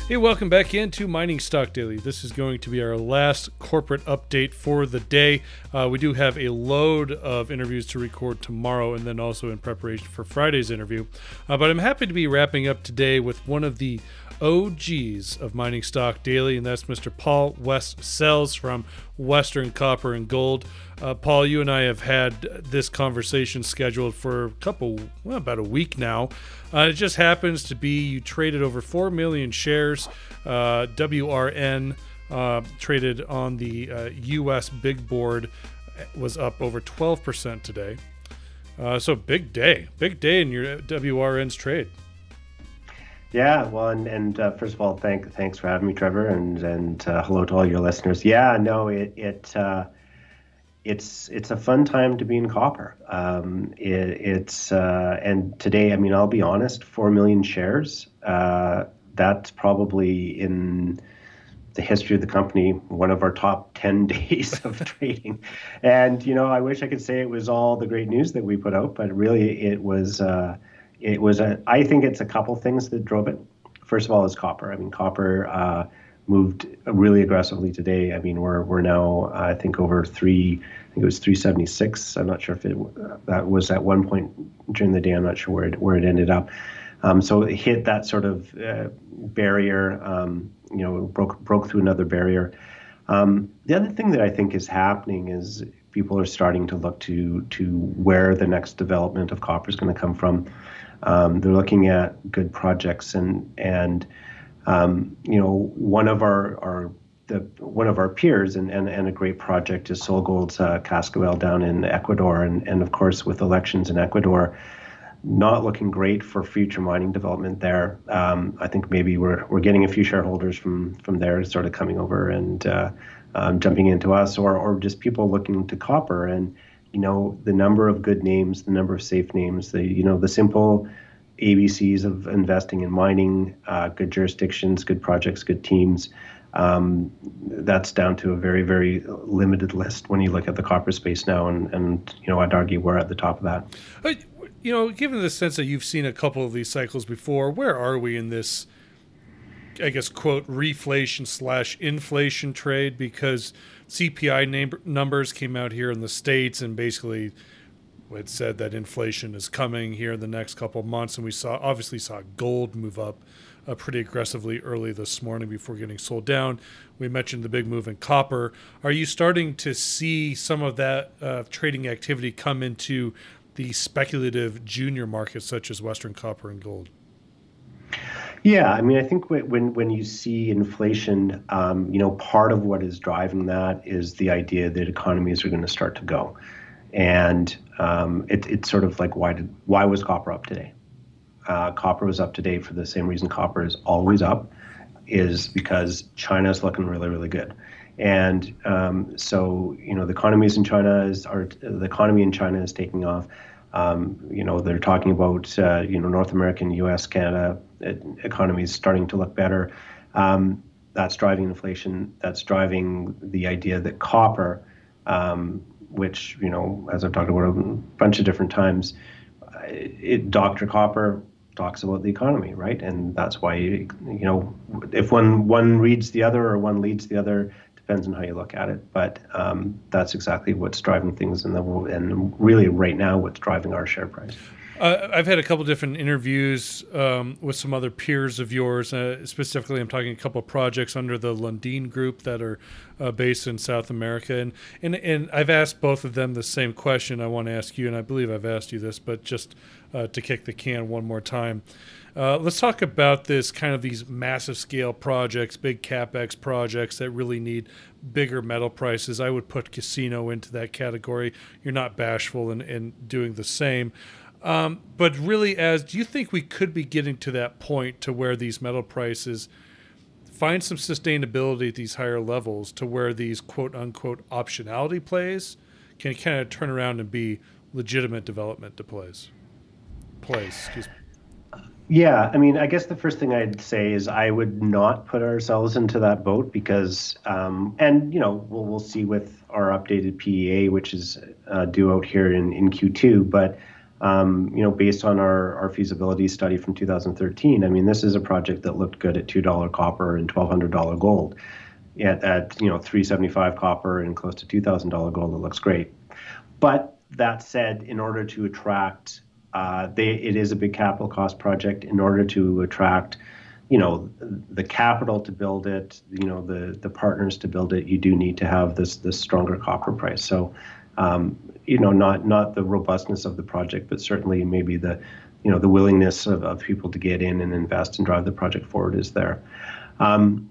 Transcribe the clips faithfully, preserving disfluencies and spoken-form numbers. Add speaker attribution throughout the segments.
Speaker 1: Hey, welcome back into Mining Stock Daily. This is going to be our last corporate update for the day. Uh, we do have a load of interviews to record tomorrow and then also in preparation for Friday's interview. Uh, but I'm happy to be wrapping up today with one of the O Gs of Mining Stock Daily, and that's Mister Paul West Sells from Western Copper and Gold. Uh, Paul, you and I have had this conversation scheduled for a couple, well, about a week now. Uh, it just happens to be you traded over four million shares. Uh, W R N uh, traded on the uh, U S big board was up over twelve percent today. Uh, so big day, big day in your W R N's trade.
Speaker 2: Yeah, well, and, and uh, first of all, thank thanks for having me, Trevor, and and uh, hello to all your listeners. Yeah, no, it it uh, it's it's a fun time to be in copper. Um, it, it's uh, and today, I mean, I'll be honest, four million shares. Uh, that's probably in the history of the company one of our top ten days of trading. And you know, I wish I could say it was all the great news that we put out, but really, it was. Uh, It was a. I think it's a couple things that drove it. First of all, is copper. I mean, copper uh, moved really aggressively today. I mean, we're we're now uh, I think over three. I think it was three seventy-six. I'm not sure if it uh, that was at one point during the day. I'm not sure where it where it ended up. Um, so it hit that sort of uh, barrier. Um, you know, broke broke through another barrier. Um, the other thing that I think is happening is people are starting to look to to where the next development of copper is going to come from. Um, they're looking at good projects, and and um, you know, one of our, our the one of our peers and, and, and a great project is SolGold's uh, Cascabel down in Ecuador, and and of course with elections in Ecuador, not looking great for future mining development there. Um, I think maybe we're we're getting a few shareholders from from there sort of coming over and uh, um, jumping into us, or or just people looking to copper. And you know, the number of good names, the number of safe names, the, you know, the simple A B Cs of investing in mining, uh, good jurisdictions, good projects, good teams. Um, that's down to a very, very limited list when you look at the copper space now. And, and you know, I'd argue we're at the top of that.
Speaker 1: But, you know, given the sense that you've seen a couple of these cycles before, where are we in this, I guess, quote, reflation slash inflation trade? Because C P I name- numbers came out here in the States, and basically it said that inflation is coming here in the next couple of months. And we saw, obviously saw gold move up uh, pretty aggressively early this morning before getting sold down. We mentioned the big move in copper. Are you starting to see some of that uh, trading activity come into the speculative junior markets such as Western Copper and Gold?
Speaker 2: Yeah, I mean, I think when when you see inflation, um, you know, part of what is driving that is the idea that economies are going to start to go, and um, it, it's sort of like why did why was copper up today? Uh, copper was up today for the same reason copper is always up, is because China is looking really really good, and um, so you know the economies in China is are the economy in China is taking off. Um, you know, they're talking about, uh, you know, North American, U S, Canada economies starting to look better. Um, that's driving inflation. That's driving the idea that copper, um, which, you know, as I've talked about a bunch of different times, it, Doctor Copper talks about the economy, right? And that's why, you know, if one, one reads the other or one leads the other, depends on how you look at it, but um, that's exactly what's driving things, in the and really right now what's driving our share price.
Speaker 1: Uh, I've had a couple different interviews um, with some other peers of yours. Uh, specifically, I'm talking a couple of projects under the Lundin Group that are uh, based in South America, and, and and I've asked both of them the same question. I want to ask you, and I believe I've asked you this, but just uh, to kick the can one more time. Uh, let's talk about this kind of these massive scale projects, big CapEx projects that really need bigger metal prices. I would put Casino into that category. You're not bashful in, in doing the same. Um, but really, as do you think we could be getting to that point to where these metal prices find some sustainability at these higher levels to where these quote unquote optionality plays can kind of turn around and be legitimate development to plays? Plays, excuse me.
Speaker 2: Yeah, I mean, I guess the first thing I'd say is I would not put ourselves into that boat because, um, and you know, we'll we'll see with our updated P E A, which is uh, due out here in, in Q two. But Um, you know, based on our, our feasibility study from two thousand thirteen, I mean, this is a project that looked good at two dollars copper and twelve hundred dollars gold. At, at you know three seventy-five copper and close to two thousand dollars gold, it looks great. But that said, in order to attract, uh, they, it is a big capital cost project. In order to attract, you know, the capital to build it, you know, the the partners to build it, you do need to have this this stronger copper price. So, um, you know, not not the robustness of the project, but certainly maybe the, you know, the willingness of, of people to get in and invest and drive the project forward is there. Um,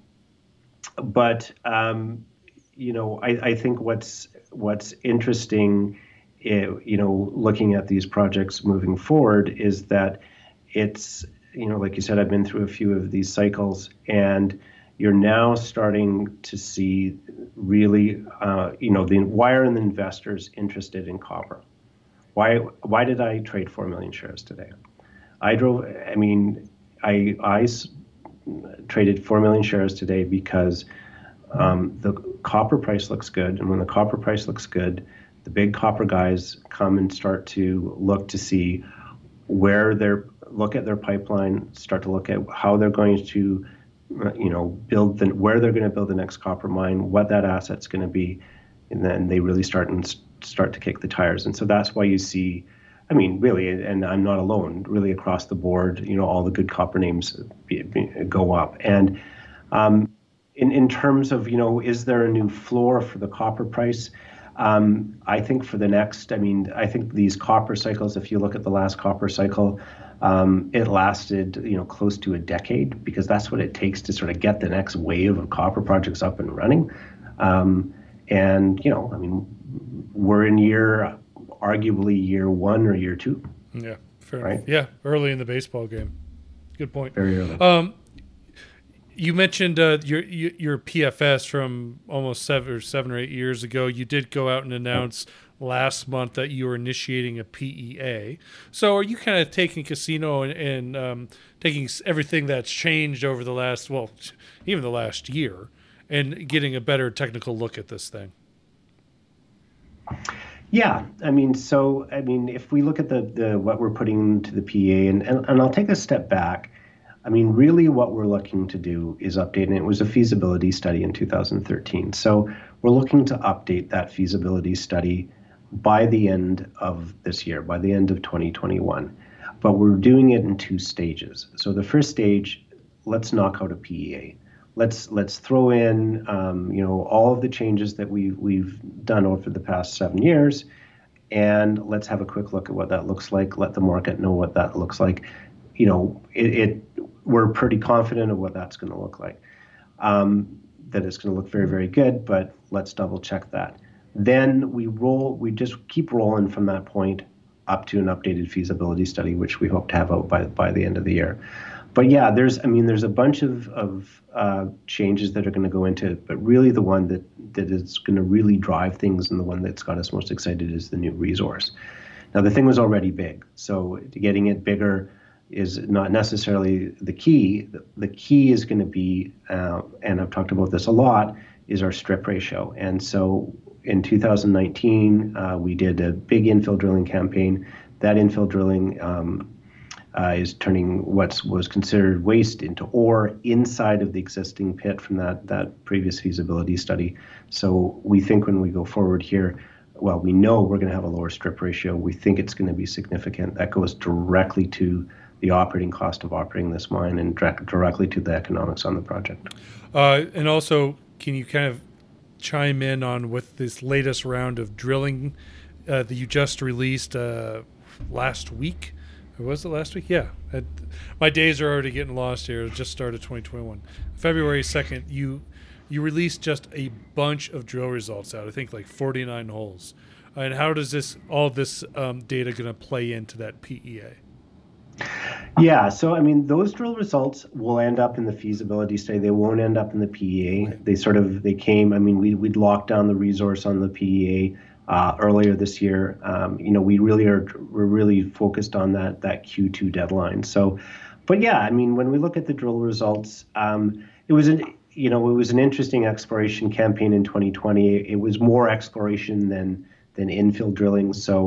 Speaker 2: but um, you know, I, I think what's what's interesting, you know, looking at these projects moving forward is that it's, you know, like you said, I've been through a few of these cycles, and you're now starting to see really, uh, you know, the why are the investors interested in copper? Why why did I trade four million shares today? I drove. I mean, I I traded four million shares today because um, the copper price looks good, and when the copper price looks good, the big copper guys come and start to look to see where they're look at their pipeline, start to look at how they're going to, you know, build the where they're going to build the next copper mine, what that asset's going to be, and then they really start and start to kick the tires. And so that's why you see, I mean, really, and I'm not alone, really across the board, you know, all the good copper names be, be, go up. And um, in in terms of, you know, is there a new floor for the copper price? Um, I think for the next, I mean, I think these copper cycles, if you look at the last copper cycle, um, it lasted, you know, close to a decade, because that's what it takes to sort of get the next wave of copper projects up and running. Um, and, you know, I mean, we're in year, arguably year one or year two.
Speaker 1: Yeah, fair
Speaker 2: right?
Speaker 1: enough. Yeah, early in the baseball game. Good point.
Speaker 2: Very early.
Speaker 1: Um, You mentioned uh, your your P F S from almost seven or seven or eight years ago. You did go out and announce last month that you were initiating a P E A. So are you kind of taking Casino and, and um, taking everything that's changed over the last, well, even the last year, and getting a better technical look at this thing?
Speaker 2: Yeah, I mean, so I mean, if we look at the the what we're putting into the P E A, and and, and I'll take a step back. I mean, really what we're looking to do is update, and it was a feasibility study in two thousand thirteen. So we're looking to update that feasibility study by the end of this year, by the end of twenty twenty-one. But we're doing it in two stages. So the first stage, let's knock out a P E A. Let's let's throw in, um, you know, all of the changes that we've we've done over the past seven years, and let's have a quick look at what that looks like. Let the market know what that looks like. You know, it, it we're pretty confident of what that's going to look like. Um, that it's going to look very, very good, but let's double check that. Then we roll, we just keep rolling from that point up to an updated feasibility study, which we hope to have out by by the end of the year. But yeah, there's, I mean, there's a bunch of of uh, changes that are going to go into it, but really the one that that is going to really drive things, and the one that's got us most excited, is the new resource. Now, the thing was already big, so getting it bigger is not necessarily the key. The key is going to be, uh, and I've talked about this a lot, is our strip ratio. And so in two thousand nineteen, uh, we did a big infill drilling campaign. That infill drilling um, uh, is turning what was considered waste into ore inside of the existing pit from that, that previous feasibility study. So we think when we go forward here, well, we know we're going to have a lower strip ratio. We think it's going to be significant. That goes directly to the operating cost of operating this mine, and direct, directly to the economics on the project.
Speaker 1: Uh, and also, can you kind of chime in on with this latest round of drilling uh, that you just released uh, last week? Or was it last week? Yeah. I, my days are already getting lost here. It just started twenty twenty-one. February second, you you released just a bunch of drill results out, I think like forty-nine holes. And how does this all this um, data going to play into that P E A?
Speaker 2: Yeah, so I mean, those drill results will end up in the feasibility study. They won't end up in the P E A. Right. They sort of, they came, I mean, we, we'd locked down the resource on the P E A uh, earlier this year. Um, you know, we really are, we're really focused on that, that Q two deadline. So, but yeah, I mean, when we look at the drill results, um, it was an, you know, it was an interesting exploration campaign in twenty twenty. It was more exploration than, than infill drilling. So,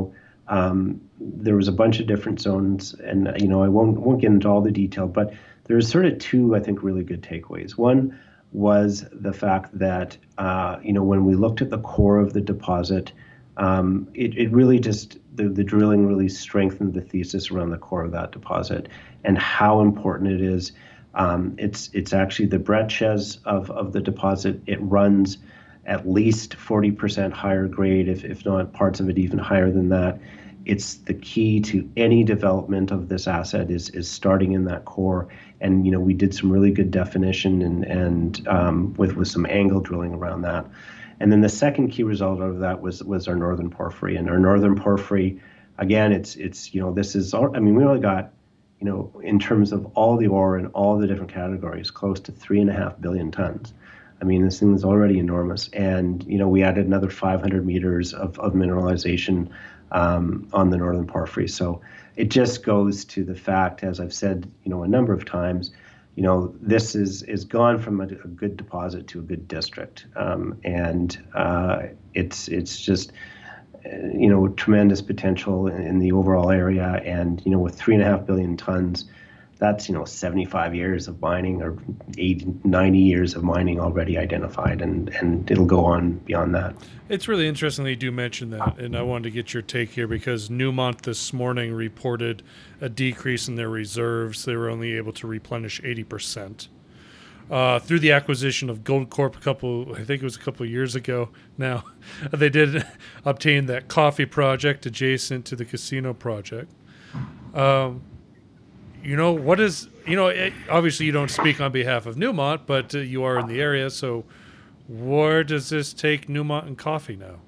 Speaker 2: Um, there was a bunch of different zones, and you know I won't won't get into all the detail, but there's sort of two I think really good takeaways. One was the fact that uh, you know when we looked at the core of the deposit, um, it it really just the the drilling really strengthened the thesis around the core of that deposit and how important it is. Um, it's it's actually the breccias of of the deposit. It runs at least forty percent higher grade, if if not parts of it even higher than that. It's the key to any development of this asset is is starting in that core. And you know we did some really good definition and and um, with with some angle drilling around that. And then the second key result of that was was our northern porphyry. And our northern porphyry, again, it's it's you know this is all, I mean we only got you know in terms of all the ore and all the different categories close to three and a half billion tons. I mean, this thing is already enormous. And, you know, we added another five hundred meters of, of mineralization um, on the northern porphyry. So it just goes to the fact, as I've said, you know, a number of times, you know, this is, is gone from a, a good deposit to a good district. Um, and uh, it's, it's just, uh, you know, tremendous potential in, in the overall area. And, you know, with three and a half billion tons, that's, you know, seventy-five years of mining or eighty, ninety years of mining already identified, and, and it'll go on beyond that.
Speaker 1: It's really interesting that you do mention that, and I wanted to get your take here because Newmont this morning reported a decrease in their reserves. They were only able to replenish eighty percent. Uh, through the acquisition of Goldcorp a couple, I think it was a couple of years ago now, they did obtain that coffee project adjacent to the casino project. Um, You know, what is, you know, it, obviously you don't speak on behalf of Newmont, but uh, you are in the area. So where does this take Newmont and coffee now?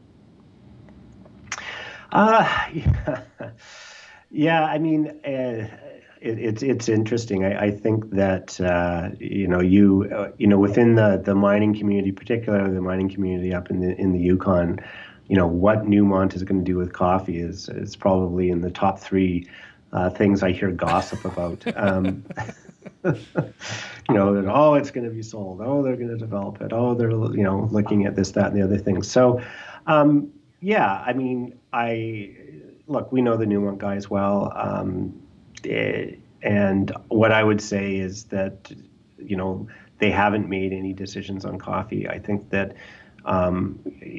Speaker 2: Uh, yeah, yeah I mean, uh, it, it's it's interesting. I, I think that, uh, you know, you, uh, you know, within the, the mining community, particularly the mining community up in the in the Yukon, you know, what Newmont is going to do with coffee is is probably in the top three Uh, things I hear gossip about. Um, you know, that, oh, it's going to be sold. Oh, they're going to develop it. Oh, they're, you know, looking at this, that, and the other thing. So, um, yeah, I mean, I, look, we know the Newmont guys well. Um, eh, and what I would say is that, you know, they haven't made any decisions on coffee. I think that um,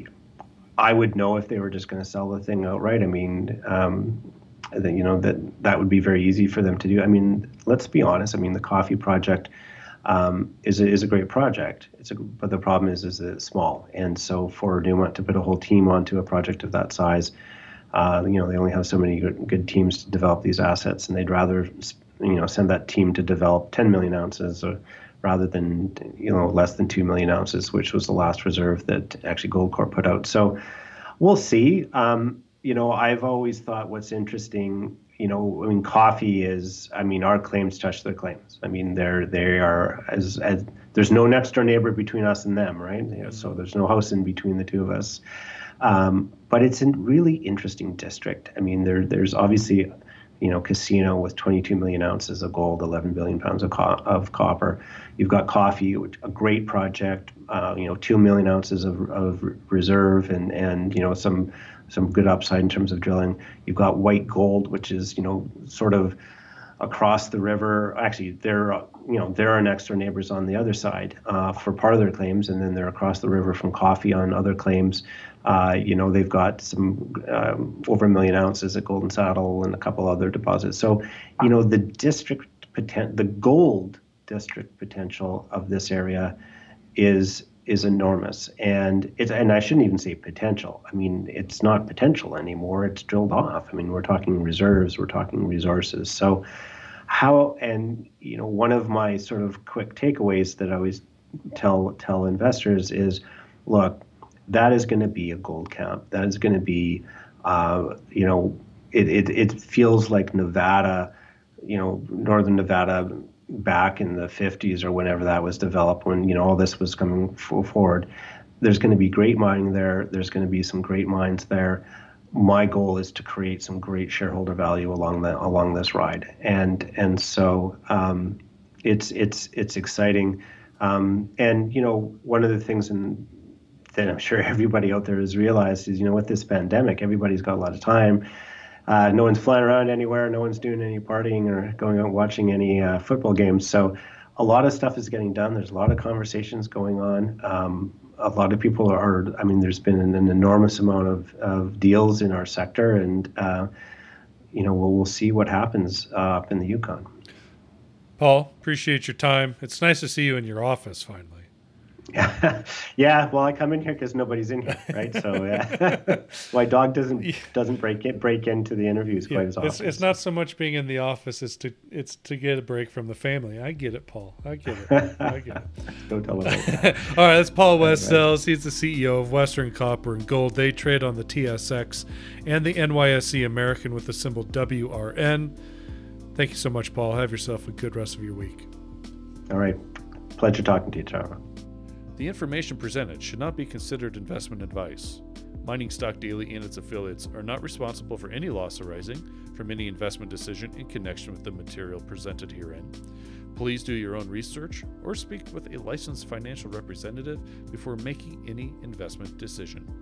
Speaker 2: I would know if they were just going to sell the thing outright. I mean, um, that you know that that would be very easy for them to do. I mean, let's be honest. I mean, the coffee project um, is a, is a great project. It's a, but the problem is is that it's small, and so for Newmont to put a whole team onto a project of that size, uh, you know, they only have so many good, good teams to develop these assets, and they'd rather you know send that team to develop ten million ounces or, rather than you know less than two million ounces, which was the last reserve that actually Goldcorp put out. So we'll see. Um, You know, I've always thought what's interesting, you know, I mean, coffee is, I mean, our claims touch their claims. I mean, they're, they are, as, as there's no next door neighbor between us and them, right? You know, so there's no house in between the two of us. Um, but it's a really interesting district. I mean, there, there's obviously, you know, Casino with twenty-two million ounces of gold, eleven billion pounds of, co- of copper. You've got coffee, which, a great project, uh, you know, two million ounces of, of reserve and, and, you know, some, some good upside in terms of drilling. You've got White Gold, which is, you know, sort of across the river. Actually, they're, you know, they're our next door neighbors on the other side uh, for part of their claims, and then they're across the river from coffee on other claims. Uh, you know, they've got some um, over a million ounces at Golden Saddle and a couple other deposits. So, you know, the district poten- the gold district potential of this area is is enormous, and it's and I shouldn't even say potential. I mean, it's not potential anymore. It's drilled off. I mean, we're talking reserves, we're talking resources. So how, and you know, one of my sort of quick takeaways that I always tell tell investors is, look, that is going to be a gold camp. That is going to be, uh, you know, it, it it feels like Nevada, you know, Northern Nevada back in the fifties or whenever that was developed, when, you know, all this was coming forward. There's going to be great mining there. There's going to be some great mines there. My goal is to create some great shareholder value along the along this ride, and and so um, it's it's it's exciting. Um, and you know, one of the things in, that I'm sure everybody out there has realized is, you know, with this pandemic, everybody's got a lot of time. Uh, no one's flying around anywhere. No one's doing any partying or going out watching any uh, football games. So a lot of stuff is getting done. There's a lot of conversations going on. Um, a lot of people are, I mean, there's been an, an enormous amount of, of deals in our sector, and, uh, you know, we'll, we'll see what happens uh, up in the Yukon.
Speaker 1: Paul, appreciate your time. It's nice to see you in your office finally.
Speaker 2: Yeah, well, I come in here because nobody's in here, right? So yeah, my dog doesn't doesn't break it break into the interviews quite
Speaker 1: yeah,
Speaker 2: as often.
Speaker 1: It's, it's not so much being in the office; it's to it's to get a break from the family. I get it, Paul. I get it. I get it.
Speaker 2: Don't tell about that.
Speaker 1: All right, that's Paul Westsells. He's the C E O of Western Copper and Gold. They trade on the T S X and the N Y S E American with the symbol W R N. Thank you so much, Paul. Have yourself a good rest of your week.
Speaker 2: All right, pleasure talking to you, Trevor.
Speaker 1: The information presented should not be considered investment advice. Mining Stock Daily and its affiliates are not responsible for any loss arising from any investment decision in connection with the material presented herein. Please do your own research or speak with a licensed financial representative before making any investment decision.